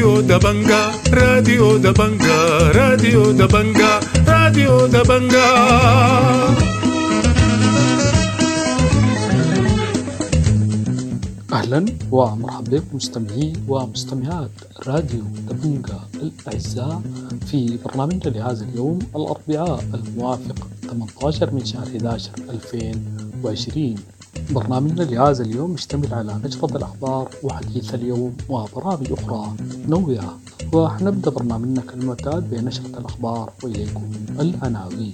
راديو دبنجا راديو دبنجا راديو دبنجا راديو دبنجا. أهلا ومرحبا بكم مستمعي ومستمعات راديو دبنجا الأعزاء في برنامجنا لهذا اليوم الأربعاء الموافق 18 من شهر 11 2020. برنامجنا لهذا اليوم يشتمل على نشرة الأخبار وحديث اليوم وبرامج أخرى متنوعة، وحنبدأ برنامجنا كالمعتاد بنشرة الأخبار وإليكم العناوين.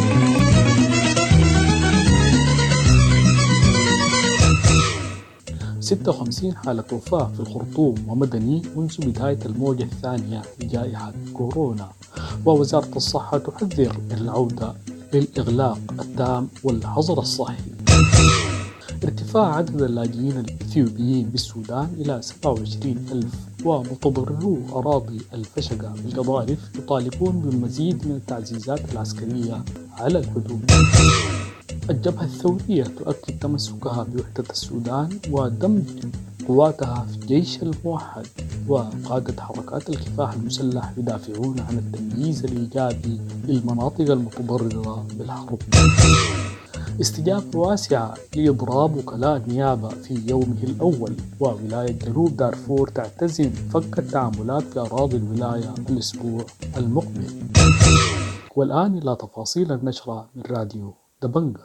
56 حالة وفاة في الخرطوم ومدني منذ بداية الموجة الثانية لجائحة كورونا، ووزارة الصحة تحذر من العودة للإغلاق التام والحظر الصحي. ارتفاع عدد اللاجئين الإثيوبيين بالسودان إلى 27,000، ومتضررو أراضي الفشقة بالقضارف يطالبون بمزيد من التعزيزات العسكرية على الحدود. الجبهة الثورية تؤكد تمسكها بوحدة السودان ودمج قواتها في الجيش الموحد، وقادة حركات الكفاح المسلح يدافعون عن التمييز الإيجابي للمناطق المتضررة بالحرب. استجابة واسعة لإضراب وكلاء النيابة في يومه الأول، وولاية جنوب دارفور تعتزم فك التعاملات في أراضي الولاية الأسبوع المقبل. والآن إلى تفاصيل النشرة من راديو دبنجا.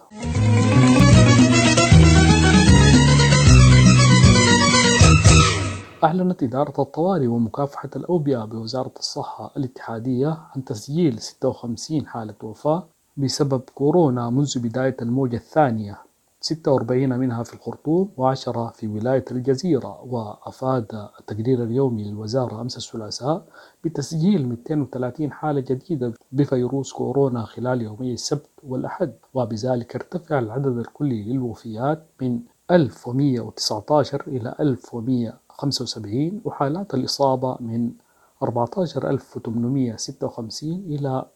أعلنت إدارة الطوارئ ومكافحة الأوبئة بوزارة الصحة الاتحادية عن تسجيل 56 حالة وفاة بسبب كورونا منذ بداية الموجة الثانية، 46 منها في الخرطوم و10 في ولاية الجزيرة. وأفاد التقرير اليومي للوزارة أمس الثلاثاء بتسجيل 230 حالة جديدة بفيروس كورونا خلال يومي السبت والأحد، وبذلك ارتفع العدد الكلي للوفيات من 1119 إلى 1175، وحالات الإصابة من 14,856 إلى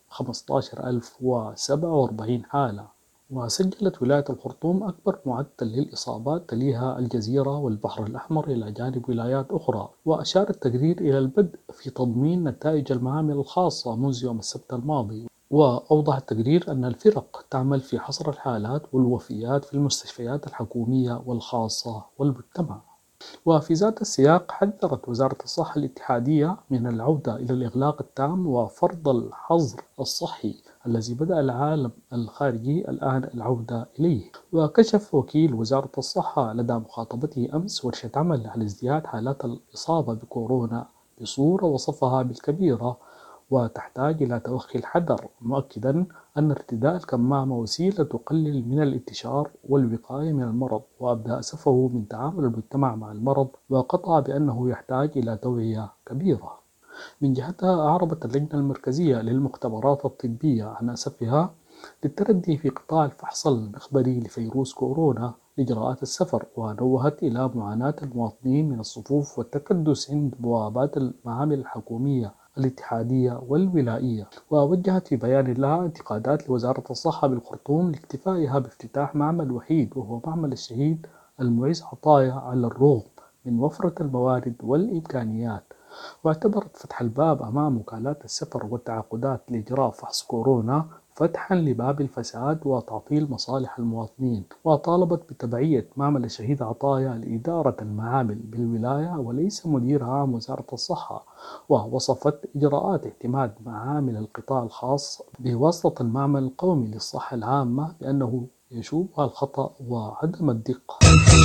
15,047 حالة. وسجلت ولاية الخرطوم أكبر معدل للإصابات، تليها الجزيرة والبحر الأحمر إلى جانب ولايات أخرى. وأشار التقرير إلى البدء في تضمين نتائج المعامل الخاصة منذ يوم السبت الماضي. وأوضح التقرير أن الفرق تعمل في حصر الحالات والوفيات في المستشفيات الحكومية والخاصة والمجتمع. وفي ذات السياق حذرت وزارة الصحة الاتحادية من العودة إلى الإغلاق التام وفرض الحظر الصحي الذي بدأ العالم الخارجي الآن العودة إليه. وكشف وكيل وزارة الصحة لدى مخاطبته أمس ورشة عمل على ازدياد حالات الإصابة بكورونا بصورة وصفها بالكبيرة وتحتاج إلى توخي الحذر، مؤكدا أن ارتداء الكمامة وسيلة تقلل من الانتشار والوقاية من المرض، وأبدى أسفه من تعامل المجتمع مع المرض، وقطع بأنه يحتاج إلى توعية كبيرة. من جهتها أعربت اللجنة المركزية للمختبرات الطبية عن أسفها للتردي في قطاع الفحص المخبري لفيروس كورونا لإجراءات السفر، ونوهت إلى معاناة المواطنين من الصفوف والتكدس عند بوابات المعامل الحكومية الاتحادية والولائية. ووجهت في بيان لها انتقادات لوزارة الصحة بالخرطوم لاكتفائها بافتتاح معمل وحيد وهو معمل الشهيد المعز عطايا على الرغم من وفرة الموارد والإمكانيات. واعتبرت فتح الباب أمام وكالات السفر والتعاقدات لإجراء فحص كورونا فتحا لباب الفساد وتعطيل مصالح المواطنين، وطالبت بتبعية معمل الشهيد عطايا لإدارة المعامل بالولاية وليس مدير عام وزارة الصحة. ووصفت إجراءات اعتماد معامل القطاع الخاص بواسطة المعمل القومي للصحة العامة بأنه يشوبها الخطأ وعدم الدقة.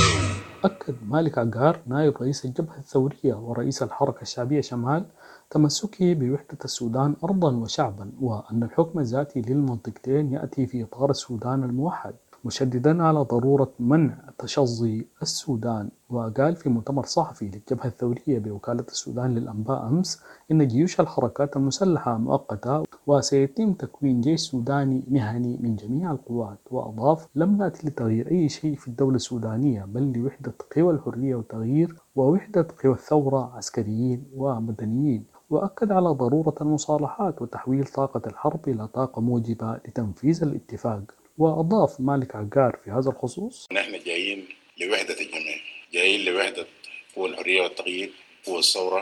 أكد مالك عقار نائب رئيس الجبهة الثورية ورئيس الحركة الشعبية شمال تمسكه بوحدة السودان أرضا وشعبا، وأن الحكم الذاتي للمنطقتين يأتي في إطار السودان الموحد، مشددا على ضرورة منع تشظي السودان. وقال في مؤتمر صحفي للجبهة الثورية بوكالة السودان للأنباء أمس إن جيوش الحركات المسلحة مؤقتة وسيتم تكوين جيش سوداني مهني من جميع القوات. وأضاف: لم نأتي لتغيير أي شيء في الدولة السودانية، بل لوحدة قوى الحرية والتغيير ووحدة قوى الثورة عسكريين ومدنيين. وأكد على ضرورة المصالحات وتحويل طاقة الحرب إلى طاقة موجبة لتنفيذ الاتفاق. وأضاف مالك عقار في هذا الخصوص: نحن جايين لوحدة الجميع، جايين لوحدة قوى الحرية والتغيير، قوى الثورة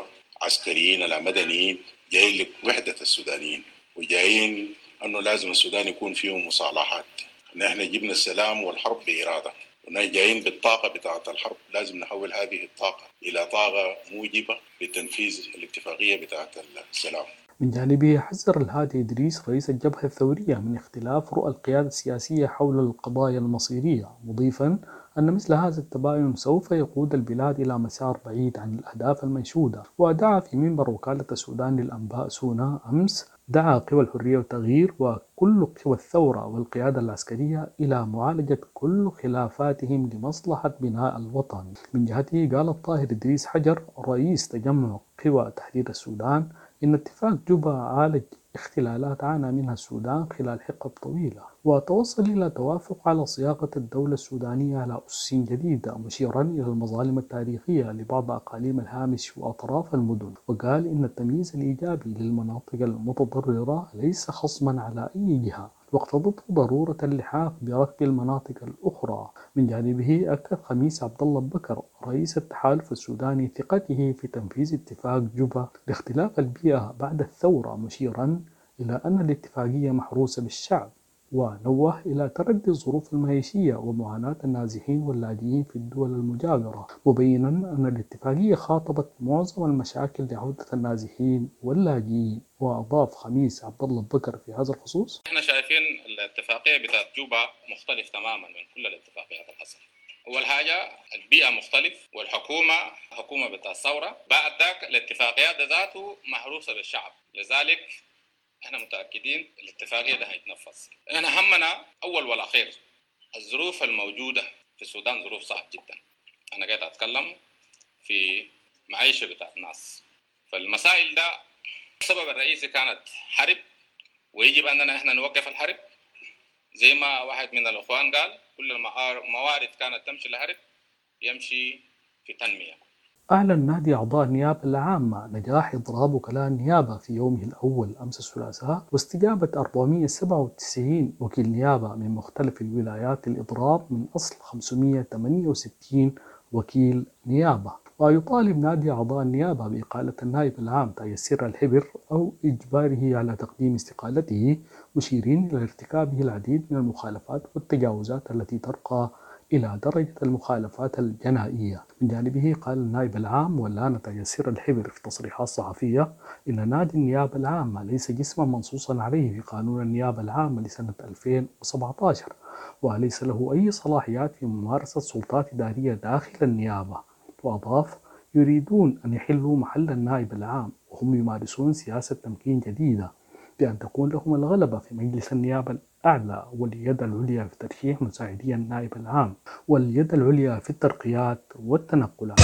عسكريين ولا مدنيين، جايين لوحدة السودانيين، وجايين أنه لازم السودان يكون فيه مصالحات. نحن جبنا السلام والحرب بإرادة، جايين بالطاقة بتاعة الحرب، لازم نحول هذه الطاقة إلى طاقة موجبة لتنفيذ الاتفاقية بتاعة السلام. من جانبه حذر الهادي إدريس رئيس الجبهة الثورية من اختلاف رؤى القيادة السياسية حول القضايا المصيرية، مضيفا أن مثل هذا التباين سوف يقود البلاد إلى مسار بعيد عن الأهداف المنشودة. ودعا في منبر وكالة السودان للأنباء سونا أمس قوى الحرية والتغيير وكل قوى الثورة والقيادة العسكرية إلى معالجة كل خلافاتهم لمصلحة بناء الوطن. من جهته قال الطاهر إدريس حجر رئيس تجمع قوى تحرير السودان إن اتفاق جوبا عالج اختلالات عانى منها السودان خلال حقب طويلة، وتوصل إلى توافق على صياغة الدولة السودانية على أسس جديدة، مشيرا إلى المظالم التاريخية لبعض أقاليم الهامش وأطراف المدن. وقال إن التمييز الإيجابي للمناطق المتضررة ليس خصما على أي جهة، واقتضته ضرورة اللحاق بركب المناطق الأخرى. من جانبه أكد خميس عبد الله بكر رئيس التحالف السوداني ثقته في تنفيذ اتفاق جوبا لاختلاف البيئة بعد الثورة، مشيرا إلى أن الاتفاقية محروسة بالشعب، ونوه إلى تردي الظروف المعيشية ومعاناة النازحين واللاجئين في الدول المجاورة، مبينا أن الاتفاقية خاطبت معظم المشاكل لعودة النازحين واللاجئين. وأضاف خميس عبد الله بكر في هذا الخصوص: احنا شايفين الاتفاقية بتاعت جوبا مختلف تماما من كل الاتفاقيات اللي حصلت. أول حاجة البيئة مختلف، والحكومة حكومة بتاع الثورة. بعد ذاك الاتفاقيات ذاته محروسة بالشعب، لذلك احنا متأكدين الاتفاقية ده هيتنفذ. احنا همنا أول والأخير الظروف الموجودة في السودان ظروف صعب جدا. أنا قاعد أتكلم في معيشة بتاع الناس، فالمسائل ده السبب الرئيسي كانت حرب، ويجب أننا احنا نوقف الحرب. زي ما واحد من الأخوان قال كل الموارد كانت تمشي لحرب يمشي في تنمية. أعلن نادي أعضاء النيابة العامة نجاح إضراب وكلاء النيابة في يومه الأول أمس الثلاثاء، واستجابة 497 وكيل نيابة من مختلف الولايات للإضراب من أصل 568 وكيل نيابة. ويطالب نادي أعضاء النيابة بإقالة النائب العام تيسير الحبر أو إجباره على تقديم استقالته، مشيرين إلى ارتكابه العديد من المخالفات والتجاوزات التي ترقى إلى درجة المخالفات الجنائية. من جانبه قال النائب العام والآن تيسير الحبر في تصريحات صحفية إن نادي النيابة العامة ليس جسما منصوصا عليه في قانون النيابة العامة لسنة 2017، وليس له أي صلاحيات في ممارسة سلطات إدارية داخل النيابة. وأضاف: يريدون أن يحلوا محل النائب العام، وهم يمارسون سياسة تمكين جديدة بأن تكون لهم الغلبة في مجلس النيابة الأعلى واليد العليا في ترشيح مساعدي النائب العام واليد العليا في الترقيات والتنقلات.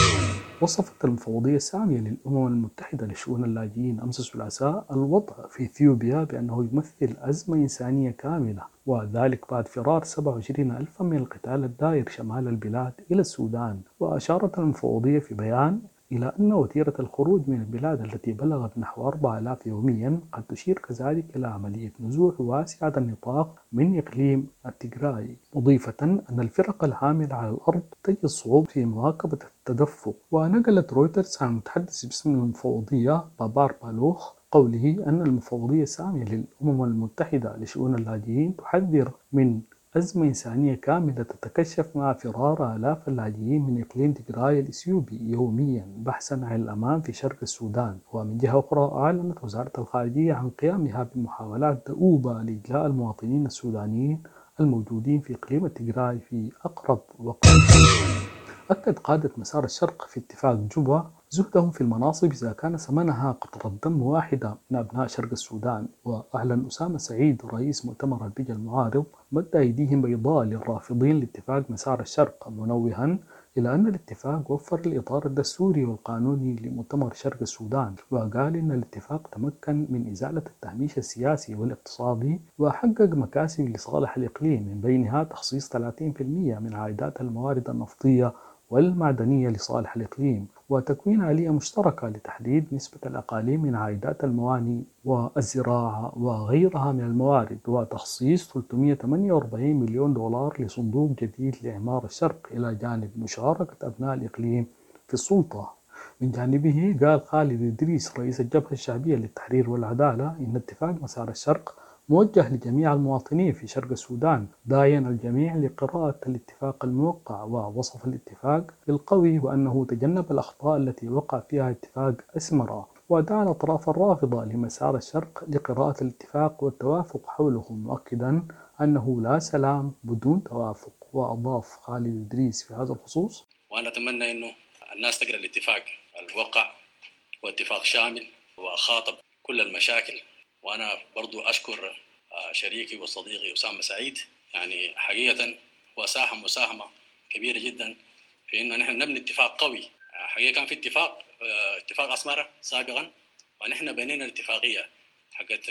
وصفت المفوضية السامية للأمم المتحدة لشؤون اللاجئين أمس الثلاثاء الوضع في إثيوبيا بأنه يمثل أزمة إنسانية كاملة، وذلك بعد فرار 27 ألفا من القتال الدائر شمال البلاد إلى السودان. وأشارت المفوضية في بيان إلى أن وتيرة الخروج من البلاد التي بلغت نحو 4000 يوميا قد تشير كذلك إلى عملية نزوح واسعة النطاق من إقليم التيغراي، مضيفة أن الفرق العاملة على الأرض تجد صعوبة في مواكبة التدفق. ونقلت رويترز عن المتحدث باسم المفوضية بابار بالوخ قوله أن المفوضية السامية للأمم المتحدة لشؤون اللاجئين تحذر من أزمة إنسانية كاملة تتكشف مع فرار آلاف اللاجئين من إقليم تيغراي الإثيوبي يوميا بحثا عن الأمان في شرق السودان. ومن جهة أخرى أعلنت وزارة الخارجية عن قيامها بمحاولات دؤوبة لإجلاء المواطنين السودانيين الموجودين في إقليم تيغراي في أقرب وقت. أكد قادة مسار الشرق في اتفاق جوبا زهدهم في المناصب إذا كان ثمنها قطرة دم واحدة من أبناء شرق السودان. وأعلن أسامة سعيد رئيس مؤتمر البيئة المعارض مد أيديهم بيضاء للرافضين لاتفاق مسار الشرق، منوها إلى أن الاتفاق وفر الإطار الدستوري والقانوني لمؤتمر شرق السودان، وقال إن الاتفاق تمكن من إزالة التهميش السياسي والاقتصادي وحقق مكاسب لصالح الإقليم، من بينها تخصيص 30% من عائدات الموارد النفطية والمعدنية لصالح الإقليم، وتكوين آلية مشتركة لتحديد نسبة الأقاليم من عائدات الموانئ والزراعة وغيرها من الموارد، وتخصيص 348 مليون دولار لصندوق جديد لإعمار الشرق، إلى جانب مشاركة أبناء الإقليم في السلطة. من جانبه قال خالد إدريس رئيس الجبهة الشعبية للتحرير والعدالة إن اتفاق مسار الشرق موجه لجميع المواطنين في شرق السودان، داعيا الجميع لقراءة الاتفاق الموقع، ووصف الاتفاق بالقوي وأنه تجنب الأخطاء التي وقع فيها اتفاق أسمرة، ودعا الأطراف الرافضة لمسار الشرق لقراءة الاتفاق والتوافق حوله، مؤكدا أنه لا سلام بدون توافق. وأضاف خالد إدريس في هذا الخصوص: وأنا أتمنى أنه الناس تقرأ الاتفاق الموقع، واتفاق شامل وخاطب كل المشاكل. وأنا برضو أشكر شريكي وصديقي أسامة سعيد، يعني حقيقة هو ساهم مساهمة كبيرة جدا في إنه نحن نبني اتفاق قوي. حقيقة كان في اتفاق أسمرة سابقا، ونحن بنينا الاتفاقية حقت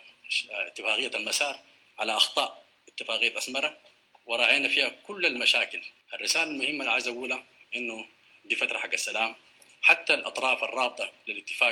اتفاقية المسار على أخطاء اتفاقية أسمرة، وراعينا فيها كل المشاكل. الرسالة المهمة اللي عايز أقولها إنه دي فترة حق السلام، حتى الأطراف الرابطة للاتفاق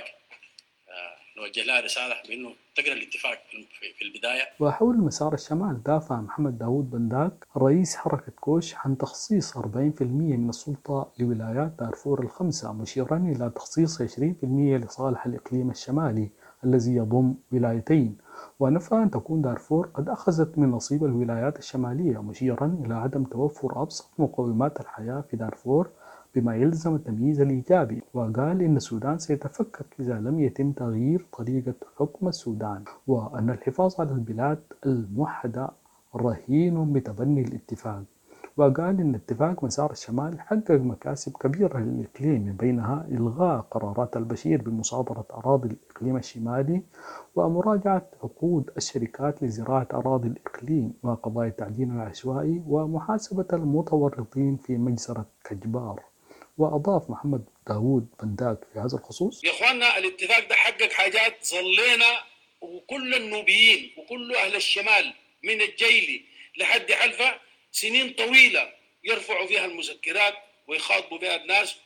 نوجه لها رسالة بأنه تقرأ الاتفاق في البداية. وحول مسار الشمال دافع محمد داوود بنداك رئيس حركة كوش عن تخصيص 40% من السلطة لولايات دارفور الخمسة، مشيرا إلى تخصيص 20% لصالح الإقليم الشمالي الذي يضم ولايتين، ونفى أن تكون دارفور قد أخذت من نصيب الولايات الشمالية، مشيرا إلى عدم توفر أبسط مقومات الحياة في دارفور بما يلزم التمييز الإيجابي. وقال إن السودان سيتفكك إذا لم يتم تغيير طريقة حكم السودان، وأن الحفاظ على البلاد الموحدة رهين بتبني الاتفاق. وقال إن اتفاق مسار الشمال حقق مكاسب كبيرة للإقليم، بينها إلغاء قرارات البشير بمصادرة أراضي الإقليم الشمالي، ومراجعة عقود الشركات لزراعة أراضي الإقليم، وقضايا التعدين العشوائي، ومحاسبة المتورطين في مجزرة كجبار. وأضاف محمد داوود بنداك في هذا الخصوص: يا إخواننا، الاتفاق ده حقق حاجات ظلينا وكل النوبيين وكل أهل الشمال من الجيلي لحد حلفة سنين طويلة يرفعوا فيها المذكرات ويخاطبوا بها الناس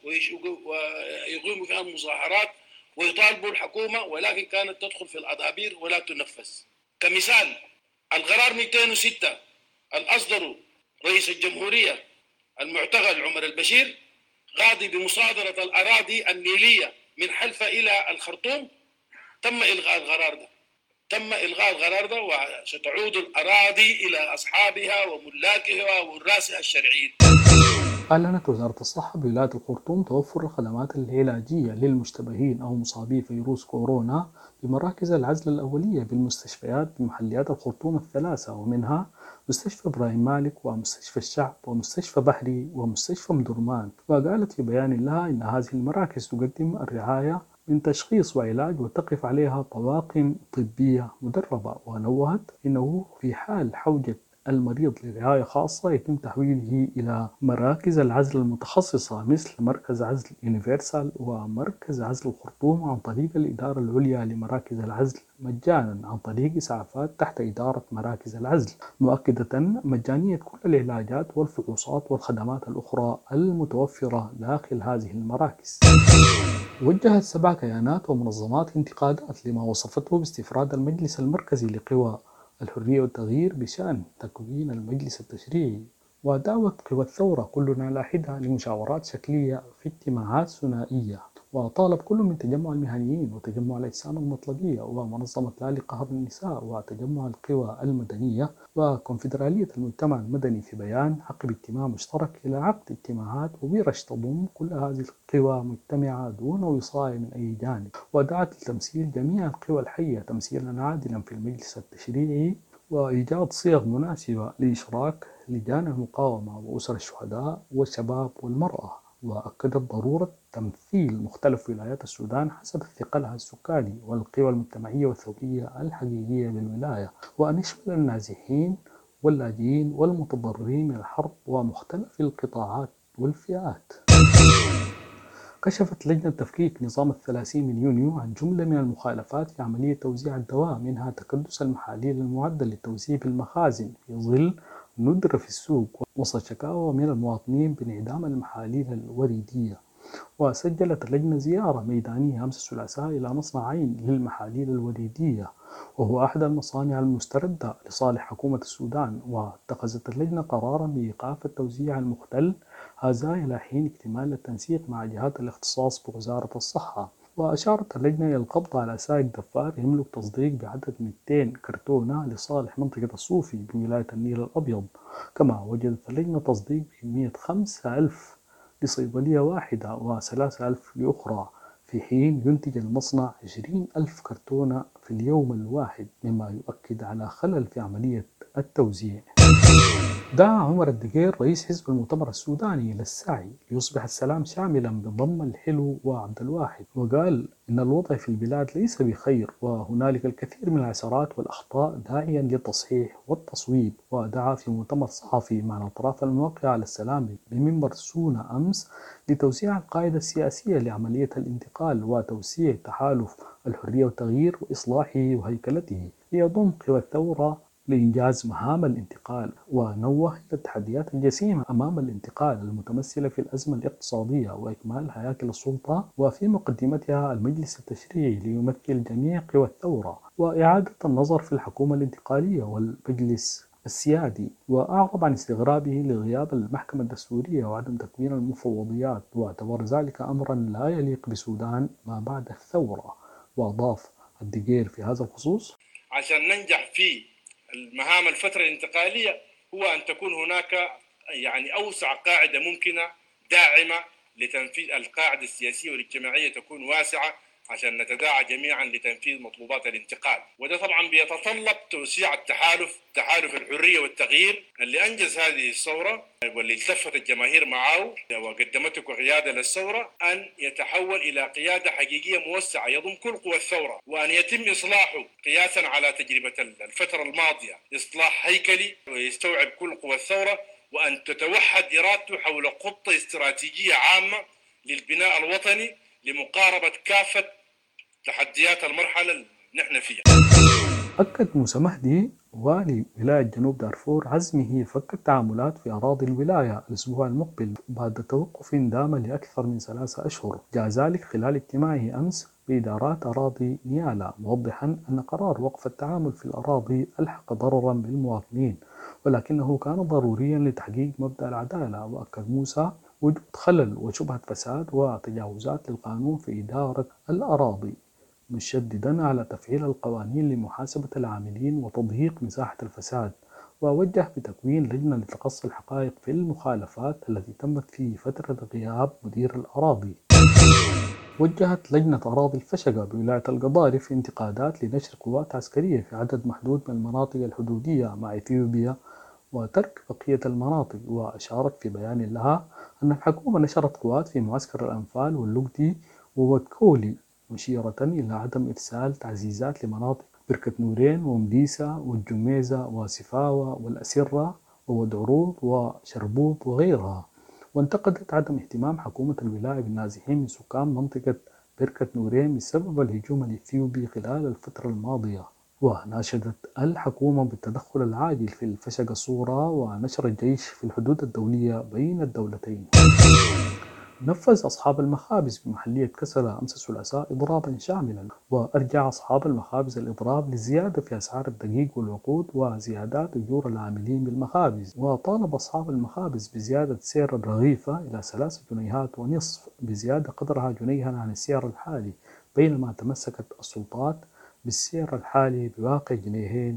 ويقيموا فيها المظاهرات ويطالبوا الحكومة، ولكن كانت تدخل في الأدابير ولا تنفذ. كمثال القرار 206 الأصدره رئيس الجمهورية المعتقل عمر البشير قاضي بمصادرة الأراضي النيلية من حلفة إلى الخرطوم، تم إلغاء القرار ده وستعود الأراضي إلى أصحابها وملاكها وورثها الشرعيين. أعلنت وزارة الصحة بولاية الخرطوم توفر الخدمات العلاجية للمشتبهين أو مصابي فيروس كورونا بمراكز العزل الأولية بالمستشفيات بمحليات الخرطوم الثلاثة، ومنها مستشفى إبراهيم مالك ومستشفى الشعب ومستشفى بحري ومستشفى مدرمان. وقالت في بيان لها إن هذه المراكز تقدم الرعاية من تشخيص وعلاج وتقف عليها طواقم طبية مدربة، ونوهت إنه في حال حوجة المريض لرعاية خاصة يتم تحويله إلى مراكز العزل المتخصصة مثل مركز عزل يونيفرسال ومركز عزل الخرطوم عن طريق الإدارة العليا لمراكز العزل مجانا عن طريق إسعافات تحت إدارة مراكز العزل، مؤكدة مجانية كل العلاجات والفحوصات والخدمات الأخرى المتوفرة داخل هذه المراكز. وجهت 7 كيانات ومنظمات انتقادات لما وصفته باستفراد المجلس المركزي لقوى الحرية والتغيير بشأن تكوين المجلس التشريعي، ودعوت قوى الثورة كلنا على حدة لمشاورات شكلية في اجتماعات ثنائية. وطالب كل من تجمع المهنيين وتجمع الأجسام المطلقية ومنظمة لا لقهر النساء وتجمع القوى المدنية وكونفدرالية المجتمع المدني في بيان عقب اجتماع مشترك إلى عقد اجتماعات وبرش تضم كل هذه القوى مجتمعة دون وصاية من أي جانب، ودعت لتمثيل جميع القوى الحية تمثيلا عادلا في المجلس التشريعي، وإيجاد صيغ مناسبة لإشراك لجان المقاومة وأسر الشهداء والشباب والمرأة. وأكدت ضرورة تمثيل مختلف ولايات السودان حسب ثقلها السكاني والقوى المجتمعية والثورية الحقيقية بالولاية، وأن يشمل النازحين واللاجئين والمتضررين من الحرب ومختلف القطاعات والفئات. كشفت لجنة تفكيك نظام 30 من يونيو عن جملة من المخالفات في عملية توزيع الدواء، منها تكدس المحاليل المعدل للتوزيع بالمخازن في ظل ندرة في السوق، وصل شكاوى من المواطنين بانعدام المحاليل الوريدية. وسجلت اللجنة زيارة ميدانية أمس الثلاثاء إلى مصنعين للمحاليل الوريدية، وهو أحد المصانع المستردة لصالح حكومة السودان، واتخذت اللجنة قرارا بإيقاف التوزيع المختل هذا إلى حين اكتمال التنسيق مع جهات الاختصاص بوزارة الصحة. وأشارت اللجنة إلى القبض على سائق دفار يملك تصديق بعدد 200 كرتونة لصالح منطقة الصوفي بولاية النيل الأبيض. كما وجدت اللجنة تصديق بكمية 5,000 لصيدلية واحدة و3,000 لأخرى، في حين ينتج المصنع 20,000 كرتونة في اليوم الواحد، مما يؤكد على خلل في عملية التوزيع. دعا عمر الدقير رئيس حزب المؤتمر السوداني إلى السعي ليصبح السلام شاملا بضم الحلو وعبد الواحد، وقال إن الوضع في البلاد ليس بخير وهنالك الكثير من العثرات والأخطاء، داعيا للتصحيح والتصويب. ودعا في مؤتمر صحفي مع الأطراف الموقعة على السلام بمنبر سونا أمس لتوسيع القاعدة السياسية لعملية الانتقال وتوسيع تحالف الحرية والتغيير وإصلاحه وهيكلته ليضم قوى الثورة لإنجاز مهام الانتقال. ونوه إلى التحديات الجسيمة أمام الانتقال المتمثلة في الأزمة الاقتصادية وإكمال هياكل السلطة، وفي مقدمتها المجلس التشريعي ليمثل جميع قوى الثورة، وإعادة النظر في الحكومة الانتقالية والمجلس السيادي. وأعرب عن استغرابه لغياب المحكمة الدستورية وعدم تكوين المفوضيات، واعتبر ذلك أمرا لا يليق بسودان ما بعد الثورة. وأضاف الدقير في هذا الخصوص: عشان ننجح في المهام الفترة الانتقالية هو أن تكون هناك أوسع قاعدة ممكنة داعمة لتنفيذ القاعدة السياسية والاجتماعية، تكون واسعة عشان نتداعى جميعا لتنفيذ مطلوبات الانتقال. وده طبعا بيتطلب توسيع تحالف الحرية والتغيير اللي أنجز هذه الثورة واللي التفت الجماهير معه وقدمته قيادة للثورة، أن يتحول إلى قيادة حقيقية موسعة يضم كل قوى الثورة، وأن يتم إصلاحه قياسا على تجربة الفترة الماضية، إصلاح هيكلي ويستوعب كل قوى الثورة، وأن تتوحد إرادته حول خطة استراتيجية عامة للبناء الوطني لمقاربة كافة تحديات المرحلة اللي نحن فيها. أكد موسى مهدي والي ولاية جنوب دارفور عزمه فك التعاملات في أراضي الولاية الأسبوع المقبل بعد توقف دام لأكثر من 3 أشهر. جاء ذلك خلال اجتماعه أمس بإدارات أراضي نيالا، موضحا أن قرار وقف التعامل في الأراضي ألحق ضررا بالمواطنين، ولكنه كان ضروريا لتحقيق مبدأ العدالة. وأكد موسى وجود خلل وشبهة فساد وتجاوزات للقانون في إدارة الأراضي، مشددا على تفعيل القوانين لمحاسبة العاملين وتضييق مساحة الفساد. ووجه بتكوين لجنة لتقصي الحقائق في المخالفات التي تمت في فترة غياب مدير الأراضي. وجهت لجنة أراضي الفشقة بولاية القضارف انتقادات لنشر قوات عسكرية في عدد محدود من المناطق الحدودية مع إثيوبيا وترك بقية المناطق. وأشارت في بيان لها أن الحكومة نشرت قوات في معسكر الأنفال واللقدي وودكولي، مشيرة إلى عدم إرسال تعزيزات لمناطق بركة نورين ومديسة والجميزة وسفاوة والأسرة وود عروض وشربوب وغيرها. وانتقدت عدم اهتمام حكومة الولاية بالنازحين من سكان منطقة بركة نورين بسبب الهجوم الإثيوبي خلال الفترة الماضية. وناشدت الحكومة بالتدخل العاجل في الفشقة الصورة ونشر الجيش في الحدود الدولية بين الدولتين. نفذ أصحاب المخابز بمحلية كسلة أمس الثلاثاء إضرابا شاملا، وأرجع أصحاب المخابز الإضراب للزيادة في أسعار الدقيق والوقود وزيادات أجور العاملين بالمخابز. وطالب أصحاب المخابز بزيادة سعر الرغيفة إلى 3 جنيهات ونصف، بزيادة قدرها جنيها عن السعر الحالي، بينما تمسكت السلطات بالسعر الحالي بواقع 2.5 جنيه.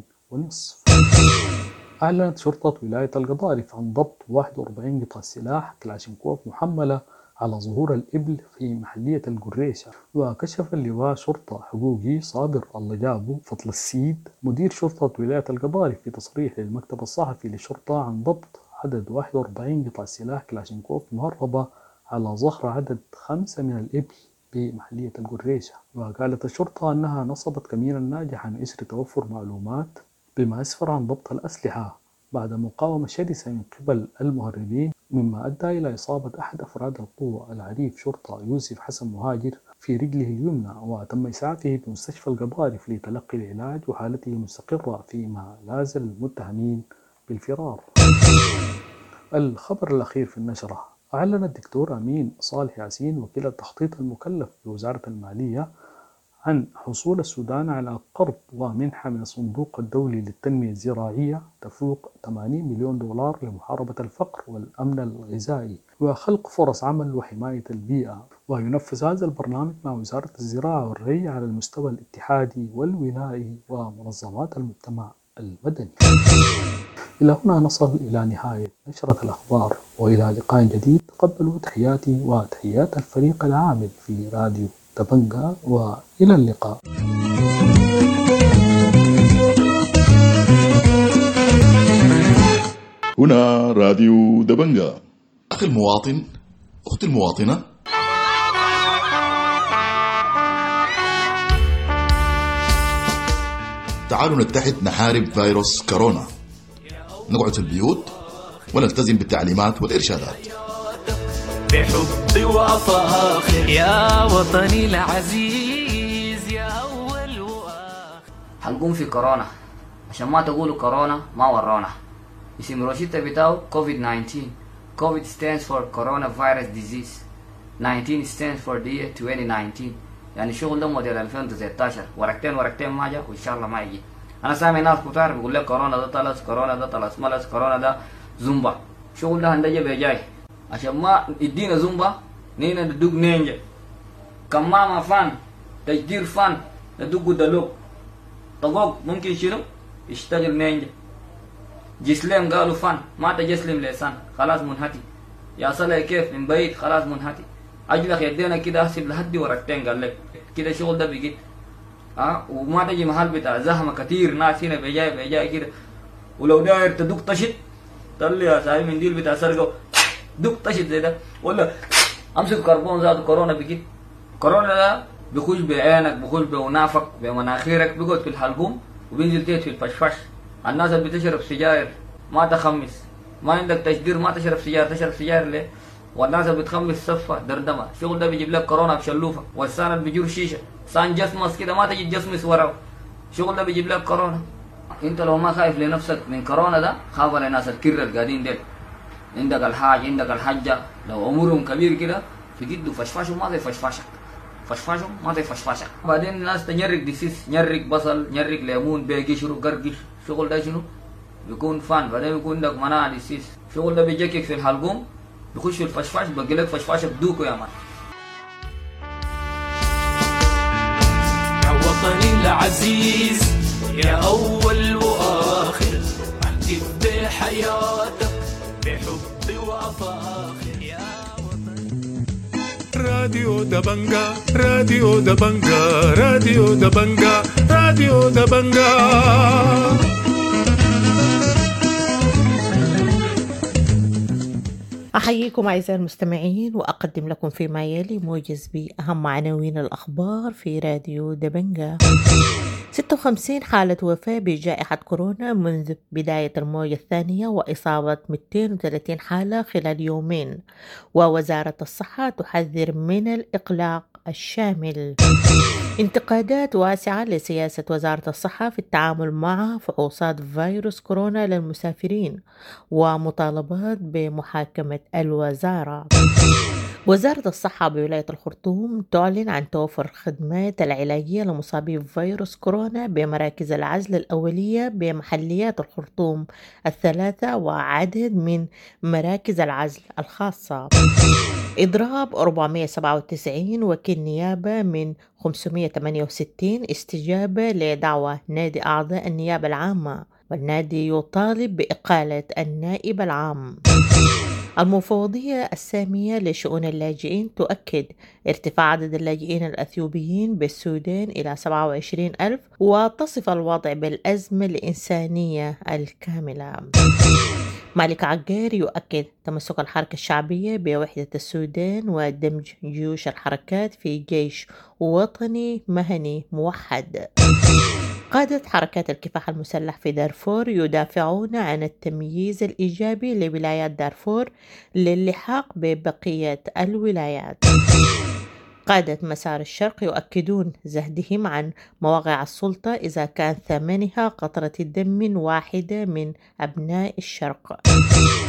أعلنت شرطة ولاية القضارف عن ضبط 41 قطعة سلاح كلاشينكوف محملة على ظهور الإبل في محلية القريشة. وكشف اللواء شرطة حقوقي صابر الله جابو فضل السيد مدير شرطة ولاية القضارف في تصريح للمكتب الصحفي للشرطة عن ضبط عدد 41 قطعة سلاح كلاشينكوف مهربة على ظهر عدد 5 من الإبل بمحلية القريشة. وقالت الشرطة أنها نصبت كمينا ناجحا عن إثر توفر معلومات بما أسفر عن ضبط الأسلحة بعد مقاومة شرسة من قبل المهربين، مما أدى إلى إصابة أحد أفراد القوة العريف شرطة يوسف حسن مهاجر في رجله اليمنى، وتم إسعافه بمستشفى القضارف لتلقي العلاج وحالته مستقرة، فيما لا زال المتهمين بالفرار. الخبر الأخير في النشرة: أعلن الدكتور أمين صالح ياسين وكيل التخطيط المكلف بوزارة المالية عن حصول السودان على قرض ومنحة من الصندوق الدولي للتنمية الزراعية تفوق 80 مليون دولار لمحاربة الفقر والأمن الغذائي وخلق فرص عمل وحماية البيئة. وينفذ هذا البرنامج مع وزارة الزراعة والري على المستوى الاتحادي والولائي ومنظمات المجتمع المدني. إلى هنا نصل إلى نهاية نشرة الأخبار، وإلى لقاء جديد. تقبلوا تحياتي وتحيات الفريق العامل في راديو دبنجا، وإلى اللقاء. هنا راديو دبنجا. أخي المواطن، أختي المواطنة، تعالوا نتحد نحارب فيروس كورونا. نقعد في البيوت ونلتزم بالتعليمات والإرشادات. بحب وفاخر يا وطني العزيز يا أول وآخر. حنقوم في كورونا عشان ما تقولوا كورونا ما ورانا. اسم روشتة بتاعه COVID-19. COVID stands for coronavirus disease. 19 stands for the year 2019. يعني شغل ده موديل 2016. ورقتين ما جاء وإن شاء الله ما يجي. أنا سامع ناس كتار بيقول لك كورونا ده طلس، كورونا ده طلس ملس، كورونا ده زومبا. شغل ده هندجة بيجاي عشان ما يدينا زومبا نينا ندوق نينجا. كماما فان، تجدير فان، ندوق دلوق. طقوق ممكن شنو يشتغل نينجا. جسلم قالوا فان، ما تجسلم لسان خلاص منهتي. يا صلى كيف من بعيد خلاص منهتي. أجلك يدينا كده أحسب لحد ورقتين قال لك كده شغل ده بيجي. وما تجي محل بتاع زحمة كتير ناس هنا بيجاي كده. ولو داير تدوق طشت تقول يا صاحبي من ديل بتاع سرقه دوق طشت زي ده، ولا امسك كربون ذات كورونا بيجي. كورونا ده بيخش بعينك، بيخش بونافك، بمناخيرك، بيقعد في الحلقوم وبينزل تيت في الفشفش. الناس اللي بتشرب سجاير ما تخمس، ما عندك تشدير ما تشرب سجاير، تشرب سجاير ليه؟ والناس اللي بتخمس صفة دردمة. الشغل ده بيجيب لك كورونا بشلوفة. والسان اللي بيجور شيشة سان جسمس كده ما تجي تجسمس وراه. الشغل ده بيجيب لك كورونا. انت لو ما خايف لنفسك من كورونا ده خاف على ناس الكرة القاعدين ديل. عندك الحاج، عندك الحجة، لو امورهم كبير كده في جده فشفاشهم ما زي فشفاشك. فشفاشهم ما زي فشفاشك. بعدين الناس تنرق ديسيس، نرق بصل، نرق ليمون، بيقشروا قرقش. الشغل ده شنو؟ بيكون فان. بعدين بيكون عندك مناعة ديسيس. الشغل ده بيجيك في الحلقوم بيخش في الفشفاش بقي لك فشفاشك دوكو يا مان. يا وطني العزيز يا أول وآخر، احتف بحياتك بحب وفاخر يا وطني. راديو دبنجا، راديو دبنجا، راديو دبنجا، راديو دبنجا. أحييكم أعزائي المستمعين، وأقدم لكم فيما يلي موجز بأهم عناوين الأخبار في راديو دبنجا. 56 حالة وفاة بجائحة كورونا منذ بداية الموجة الثانية، وإصابة 230 حالة خلال يومين. ووزارة الصحة تحذر من الإقلاق الشامل. انتقادات واسعة لسياسة وزارة الصحة في التعامل مع فحوصات فيروس كورونا للمسافرين، ومطالبات بمحاكمة الوزارة. وزارة الصحة بولاية الخرطوم تعلن عن توفر خدمات العلاجية لمصابي فيروس كورونا بمراكز العزل الأولية بمحليات الخرطوم 3 وعدد من مراكز العزل الخاصة. إضراب 497 وكيل نيابة من 568 استجابة لدعوة نادي أعضاء النيابة العامة، والنادي يطالب بإقالة النائب العام. المفوضية السامية لشؤون اللاجئين تؤكد ارتفاع عدد اللاجئين الأثيوبيين بالسودان إلى 27,000، وتصف الوضع بالأزمة الإنسانية الكاملة. مالك عقار يؤكد تمسك الحركة الشعبية بوحدة السودان ودمج جيوش الحركات في جيش وطني مهني موحد. قادة حركات الكفاح المسلح في دارفور يدافعون عن التمييز الإيجابي لولايات دارفور للحاق ببقية الولايات. قادة مسار الشرق يؤكدون زهدهم عن مواقع السلطة إذا كان ثمنها قطرة دم واحدة من أبناء الشرق.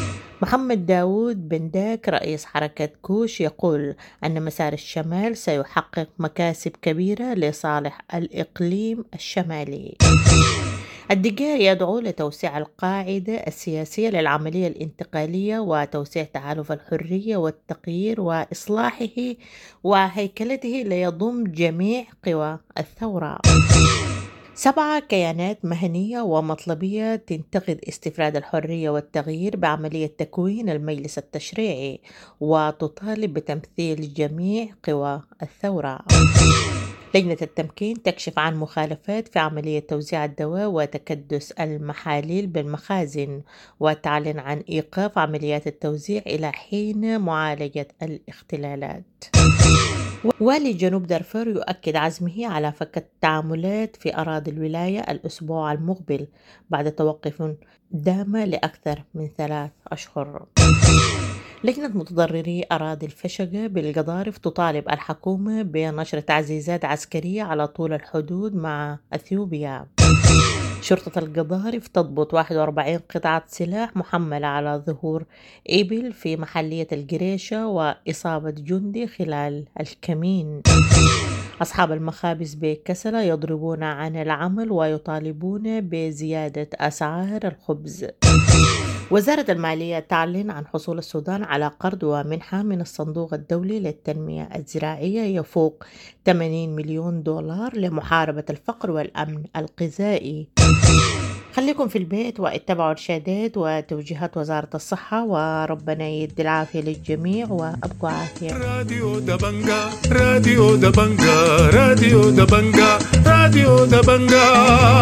محمد داود بنداك رئيس حركة كوش يقول أن مسار الشمال سيحقق مكاسب كبيرة لصالح الإقليم الشمالي. الدقير يدعو لتوسيع القاعدة السياسية للعملية الانتقالية وتوسيع تحالف الحرية والتغيير وإصلاحه وهيكلته ليضم جميع قوى الثورة. 7 كيانات مهنية ومطلبية تنتقد استفراد الحرية والتغيير بعملية تكوين المجلس التشريعي وتطالب بتمثيل جميع قوى الثورة. لجنة التمكين تكشف عن مخالفات في عملية توزيع الدواء وتكدس المحاليل بالمخازن وتعلن عن إيقاف عمليات التوزيع إلى حين معالجة الاختلالات. والي جنوب دارفور يؤكد عزمه على فك التعاملات في أراضي الولاية الأسبوع المقبل بعد توقف دام لأكثر من 3 أشهر. لجنة متضرري أراضي الفشقة بالقضارف تطالب الحكومة بنشر تعزيزات عسكرية على طول الحدود مع أثيوبيا. شرطة القضارف تضبط 41 قطعة سلاح محملة على ظهور إبل في محلية القريشة وإصابة جندي خلال الكمين. أصحاب المخابز بكسلة يضربون عن العمل ويطالبون بزيادة أسعار الخبز. وزارة المالية تعلن عن حصول السودان على قرض ومنحة من الصندوق الدولي للتنمية الزراعية يفوق 80 مليون دولار لمحاربة الفقر والأمن الغذائي. خليكم في البيت واتبعوا إرشادات وتوجيهات وزارة الصحة وربنا يدي العافية للجميع وأبقوا عافية. راديو دبنجا راديو دبنجا راديو دبنجا راديو دبنجا.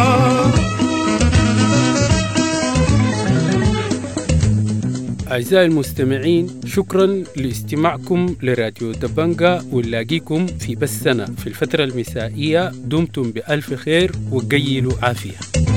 أعزائي المستمعين، شكرا لاستماعكم لراديو دبنجا، ونلاقيكم في بثنا في الفترة المسائية. دمتم بألف خير وقيلوا عافية.